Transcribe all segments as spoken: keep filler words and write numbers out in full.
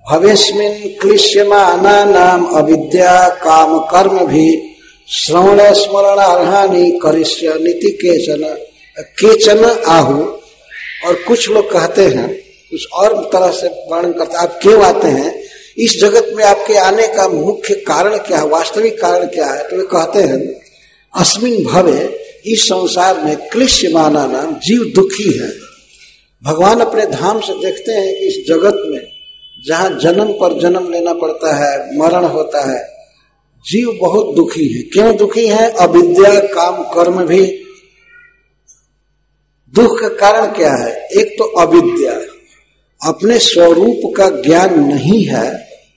भवेस्मिन् क्लिश्यमानानाम् अविद्या काम कर्म भी श्रवण स्मरण अर्हानि करिष्यन्ति केचन केचन आहु। और कुछ लोग कहते हैं, कुछ और तरह से वर्णन करते हैं, आप क्यों आते हैं, इस जगत में आपके आने का मुख्य कारण क्या है, वास्तविक कारण क्या है। तो वे कहते हैं अस्मिन् भवे, इस संसार में क्लिश्यमानानाम जीव दुखी है। भगवान अपने धाम से देखते हैं कि इस जगत में जहां जन्म पर जन्म लेना पड़ता है, मरण होता है, जीव बहुत दुखी है। क्यों दुखी है? अविद्या काम कर्म भी। दुख का कारण क्या है? एक तो अविद्या, अपने स्वरूप का ज्ञान नहीं है।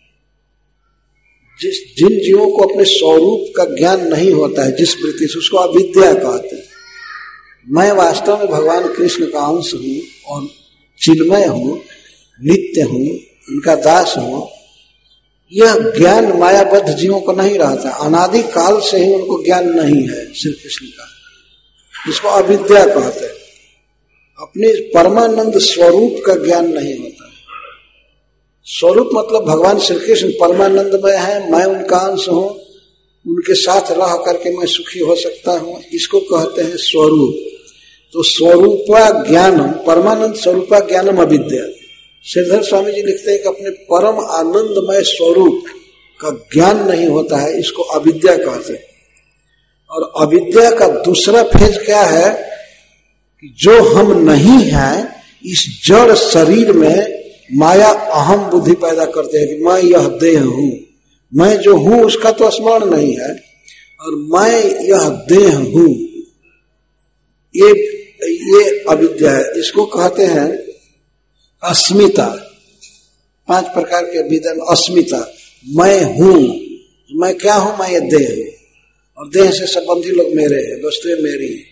जिस जिन जीवों को अपने स्वरूप का ज्ञान नहीं होता है, जिस वृत्ति से, उसको अविद्या कहते हैं। मैं वास्तव में भगवान कृष्ण का अंश हूं और चिन्मय हूं, नित्य हूं, उनका दास हूं। यह ज्ञान मायाबद्ध जीवों को नहीं रहता। अनादि काल से ही उनको ज्ञान नहीं है श्री कृष्ण का, इसको अविद्या कहते हैं। अपने परमानंद स्वरूप का ज्ञान नहीं होता है। स्वरूप मतलब भगवान श्री कृष्ण परमानंदमय है, मैं उनका अंश हूं, उनके साथ रह करके मैं सुखी हो सकता हूं, इसको कहते हैं स्वरूप। तो स्वरूपा ज्ञानम, परमानंद स्वरूपा ज्ञानम अविद्या। श्रीधर स्वामी जी लिखते हैं कि अपने परम आनंदमय स्वरूप का ज्ञान नहीं होता है, इसको अविद्या कहते हैं। और अविद्या का दूसरा फेज क्या है कि जो हम नहीं हैं, इस जड़ शरीर में माया अहम बुद्धि पैदा करते हैं कि मैं यह देह हूं, मैं जो हूं उसका तो स्मरण नहीं है, और मैं यह देह हूं, ये ये अविद्या है। इसको कहते हैं अस्मिता। पांच प्रकार के विधान। अस्मिता, मैं हूं, मैं क्या हूं? मैं ये देह हूं, और देह से संबंधी लोग मेरे हैं, वस्तुएं मेरी हैं।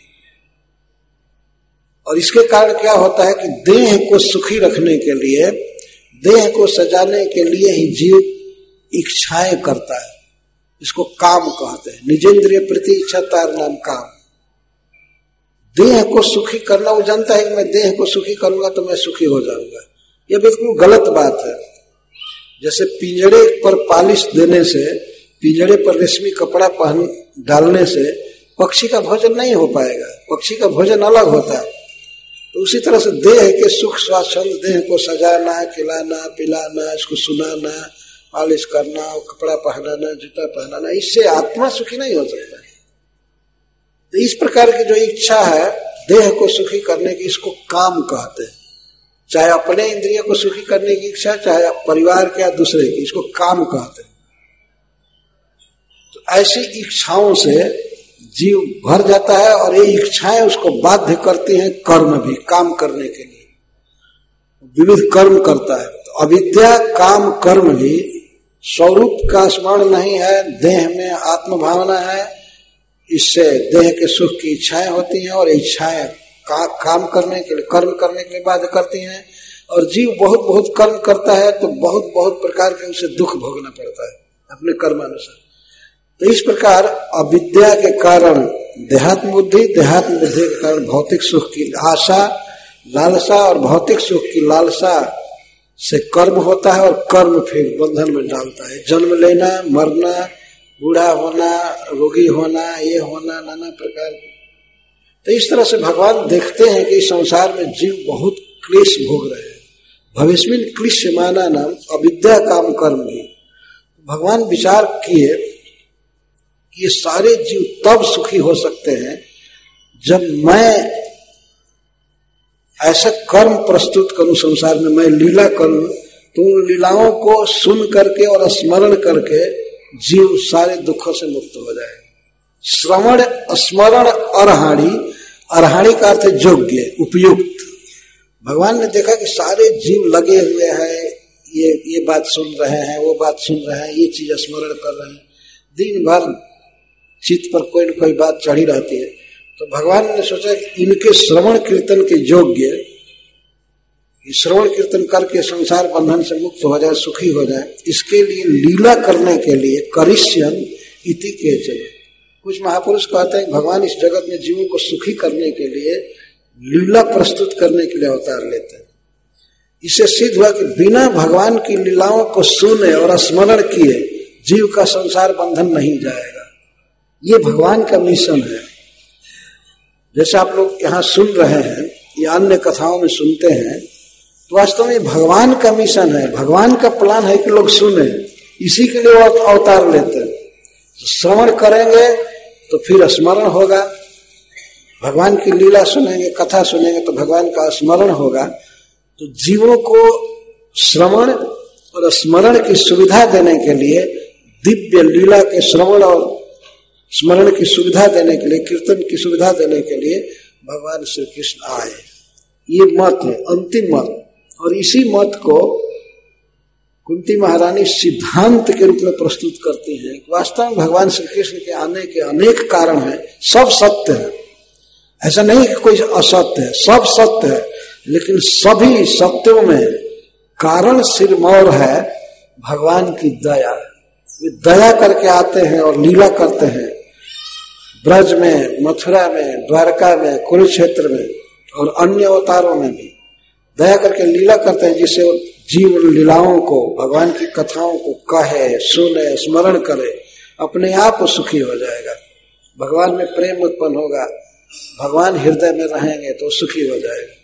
और इसके कारण क्या होता है कि देह को सुखी रखने के लिए, देह को सजाने के लिए ही जीव इच्छाएं करता है, इसको काम कहते हैं। निजेंद्रिय प्रति इच्छा तार नाम काम। देह को सुखी करना, वो जानता है कि मैं देह को सुखी करूंगा तो मैं सुखी हो जाऊंगा। यह बिल्कुल गलत बात है। जैसे पिंजड़े पर पालिश देने से, पिंजड़े पर रेशमी कपड़ा पहन डालने से पक्षी का भोजन नहीं हो पाएगा, पक्षी का भोजन अलग होता है। तो उसी तरह से देह के सुख स्वाच्छंद, देह को सजाना, खिलाना, पिलाना, इसको सुनाना, पालिश करना, कपड़ा पहनाना, जूता पहनाना, इससे आत्मा सुखी नहीं हो सकता। तो इस प्रकार की जो इच्छा है देह को सुखी करने की, इसको काम कहते हैं। चाहे अपने इंद्रिय को सुखी करने की इच्छा, चाहे परिवार के या दूसरे की, इसको काम कहते हैं। तो ऐसी इच्छाओं से जीव भर जाता है, और ये इच्छाएं उसको बाध्य करती हैं कर्म भी, काम करने के लिए विविध कर्म करता है। तो अविद्या काम कर्म भी, स्वरूप का स्मरण नहीं है, देह में आत्म भावना है, इससे देह के सुख की इच्छाएं होती हैं, और इच्छाएं का, काम करने के लिए, कर्म करने के लिए बाध्य करती हैं। और जीव बहुत बहुत कर्म करता है तो बहुत बहुत प्रकार के उसे दुख भोगना पड़ता है अपने कर्मानुसार। तो इस प्रकार अविद्या के कारण देहात्म बुद्धि, देहात्म बुद्धि के कारण भौतिक सुख की आशा, लालसा, और भौतिक सुख की लालसा से कर्म होता है, और कर्म फिर बंधन में डालता है। जन्म लेना, मरना, बूढ़ा होना, रोगी होना, ये होना, नाना प्रकार के। तो इस तरह से भगवान देखते हैं कि इस संसार में जीव बहुत क्लेश भोग रहे हैं। भविष्यमिन क्लिश्यमाना नाम अविद्या काम कर्म भी। भगवान विचार किए ये सारे जीव तब सुखी हो सकते हैं जब मैं ऐसा कर्म प्रस्तुत करूं संसार में, मैं लीला करूं, तो उन लीलाओं को सुन करके और स्मरण करके जीव सारे दुखों से मुक्त हो जाए। श्रवण स्मरण अर्हाणि, अर्हाणि का अर्थ योग्य, उपयुक्त। भगवान ने देखा कि सारे जीव लगे हुए हैं, ये ये बात सुन रहे हैं, वो बात सुन रहे हैं, ये चीज स्मरण कर रहे हैं, दिन भर चित्त पर कोई न कोई बात चढ़ी रहती है। तो भगवान ने सोचा कि इनके श्रवण कीर्तन के योग्य, श्रवण कीर्तन करके संसार बंधन से मुक्त हो जाए, सुखी हो जाए, इसके लिए लीला करने के लिए करिष्यन इति केचन। कुछ महापुरुष कहते हैं भगवान इस जगत में जीवों को सुखी करने के लिए लीला प्रस्तुत करने के लिए अवतार लेते हैं। इससे सिद्ध हुआ कि बिना भगवान की लीलाओं को सुने और स्मरण किए जीव का संसार बंधन नहीं जाएगा। ये भगवान का मिशन है। जैसे आप लोग यहाँ सुन रहे हैं या अन्य कथाओं में सुनते हैं, तो वास्तव में भगवान का मिशन है, भगवान का प्लान है कि लोग सुने, इसी के लिए वो अवतार लेते हैं। तो श्रवण करेंगे तो फिर स्मरण होगा, भगवान की लीला सुनेंगे, कथा सुनेंगे तो भगवान का स्मरण होगा। तो जीवों को श्रवण और स्मरण की सुविधा देने के लिए, दिव्य लीला के श्रवण और स्मरण की सुविधा देने के लिए, कीर्तन की सुविधा देने के लिए भगवान श्री कृष्ण आए। ये मत है, अंतिम मत। और इसी मत को कुंती महारानी सिद्धांत के रूप में प्रस्तुत करती हैं। वास्तव में भगवान श्री कृष्ण के आने के अनेक कारण हैं, सब सत्य है, ऐसा नहीं कि कोई असत्य है, सब सत्य है, लेकिन सभी सत्यों में कारण सिरमौर है भगवान की दया। वे दया करके आते हैं और लीला करते हैं, ब्रज में, मथुरा में, द्वारका में, कुरुक्षेत्र में और अन्य अवतारों में भी दया करके लीला करते हैं, जिससे जीव लीलाओं को, भगवान की कथाओं को कहे, सुने, स्मरण करे, अपने आप सुखी हो जाएगा। भगवान में प्रेम उत्पन्न होगा, भगवान हृदय में रहेंगे तो सुखी हो जाएगा।